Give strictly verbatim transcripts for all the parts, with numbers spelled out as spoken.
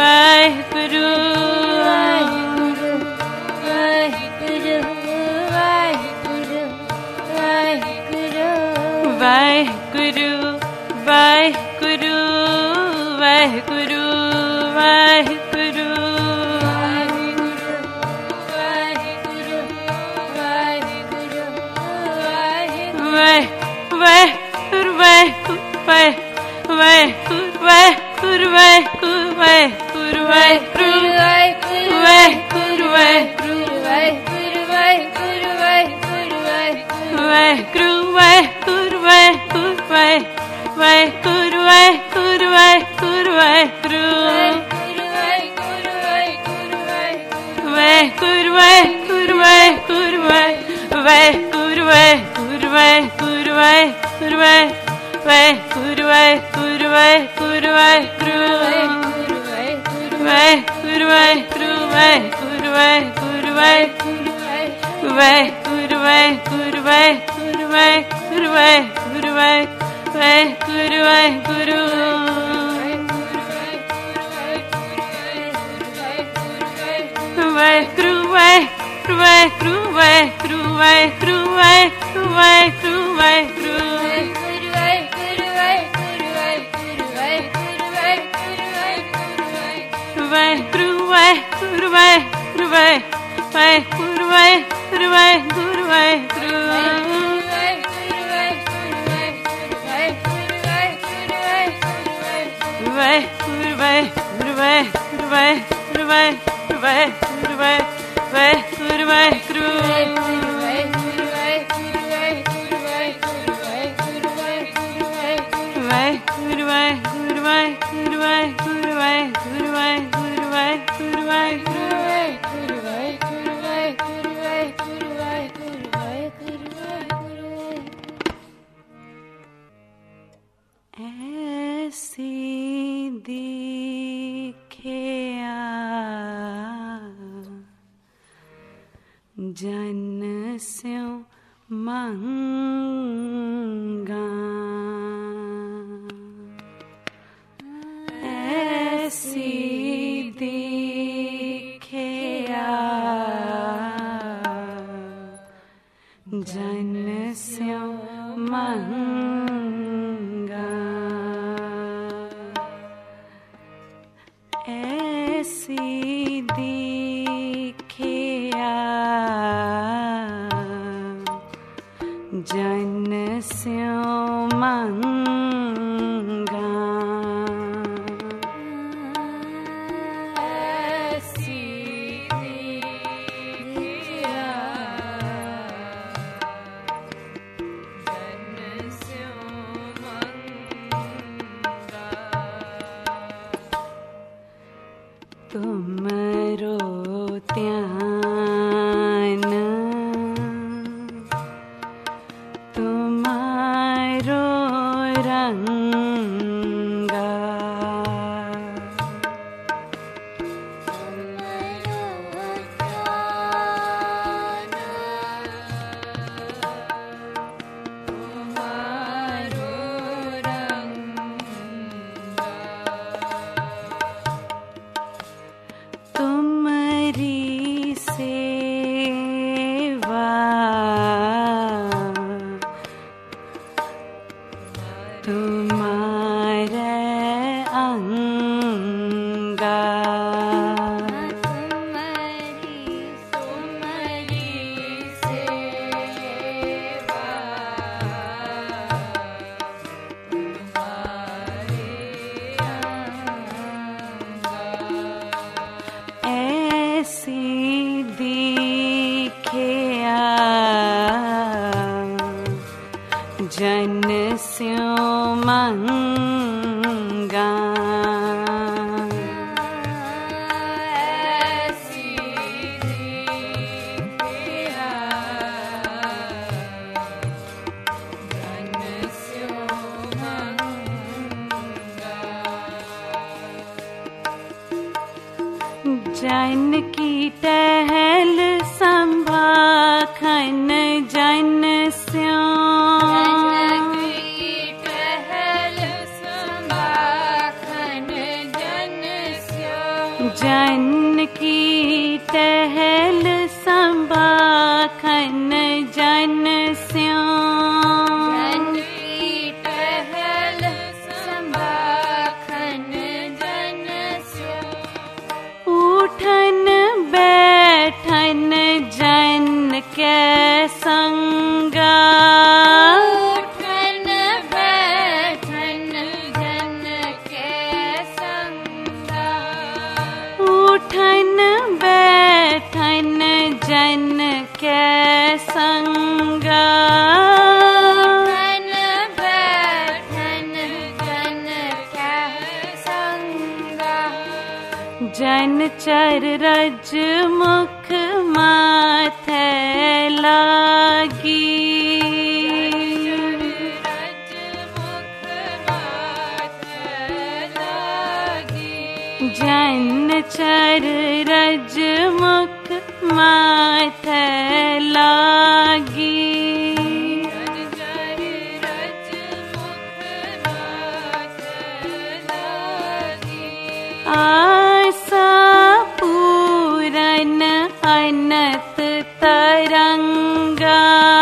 वाहिगुरु वाहिगुरु वाहिगुरु वाहिगुरु वाहिगुरु वाहिगुरु वाहिगुरु वाहिगुरु वाहिगुरु वाह वाह वाह वाह वाह वाह वाह जन स्यों मंगा ऐसी दिखिया जन स्यों मंगा ऐसी दिखिया जन स्यों मंगा ऐसी दिखिया जन स्यों मंगा तुमरो त्यान तुम्हारो रंगा तुम्हारो रंगा तुमरी सेवा तुम्हारे अंगा तुम्हारी तुम्हारी सेवा तुम्हारे अंगा ऐसी दिखिया जन स्यों मंगा ऐसी दिखिया जन स्यों मंगा जन की टहल संभाखन जन स्यों टहल संभाखन जन स्यों जन की टहल संभाखन जन स्यों, जन की टहल संभाखन जन स्यों। उठन बैठन जन के संगा, उठन बैठन जन के संगा। उठन बैठन जन के संगा। उठन बैठन जन के संगा। जन चर रज मुख माथे लागी, रज मुख माथे लागी। जन चर रज मुख माथे लागी। आसा पूरन अनत तरंगा,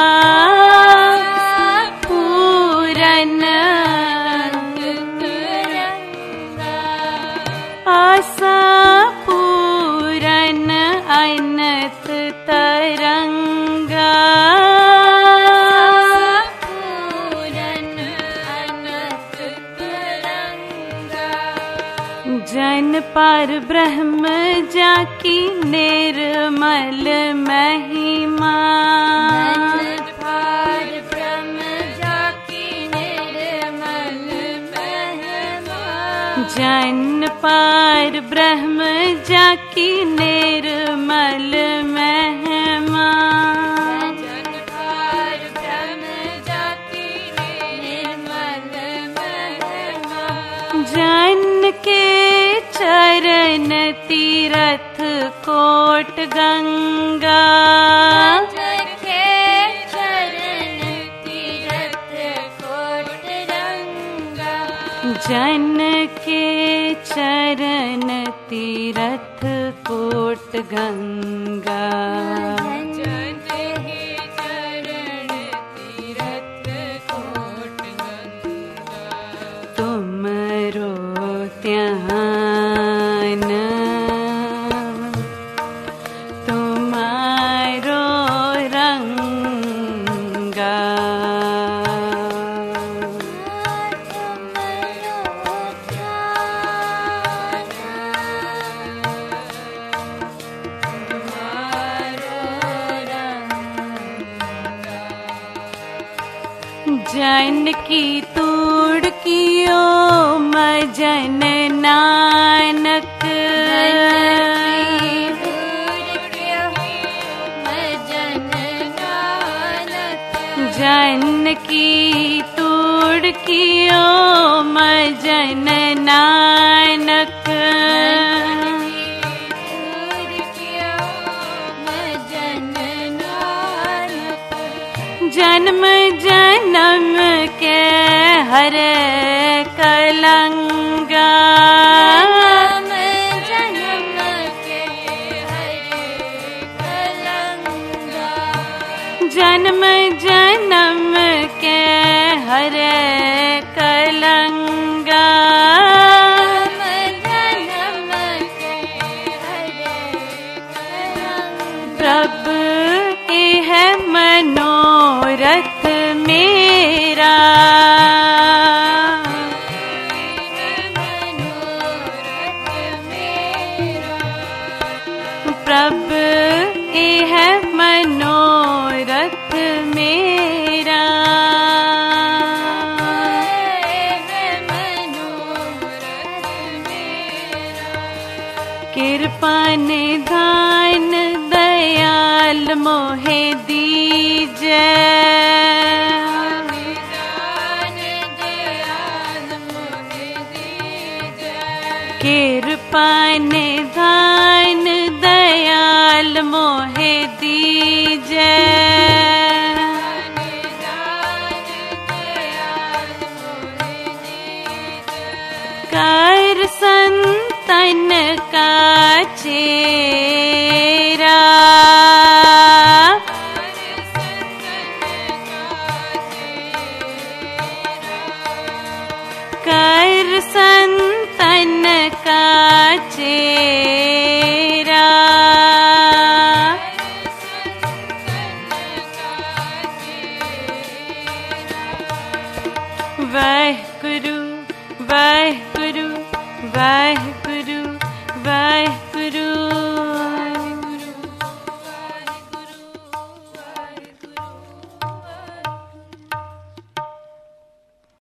पूरन आसा पूरन अनत तरंगा। पूरन अनत तरंगा। जन पर ब्रह्म जाकी निर्मल महिमा, जन पार ब्रह्म जाकी निर्मल महिमा। जन पर ब्रह्म जाकी निर्मल महिमा। जन पार ब्रह्म जाकी निर्मल महिमा। जन के चरण तीरथ कोट गंगा, जन के चरण तीरथ कोट गंगा। जन के चरण तीरथ कोट गंगा। जन के चरण तीरथ कोट गंगा। तुमरो ध्यान तुम्हारो रंगा। जन की तूड़ कियो मजन नानक, जन की तूड़ कियो मजन नानक। जन्म जन्म के हरे कलंगा, जन्म के हरे कलंगा। जन्म जन्म के हरे कलंगा। जन्म के हरे कलंगा। प्रभु यह मनोरथ मेरा, प्रभु यह मनोरथ मेरा। कृपा निधान दयाल मोहे दीजे, कृपा निधान दयाल मोहे दीजे। कर संत संतन का चेरा, कर संतन का चेरा, वाहिगुरु वाहिगुरु वाहिगुरु वाहिगुरु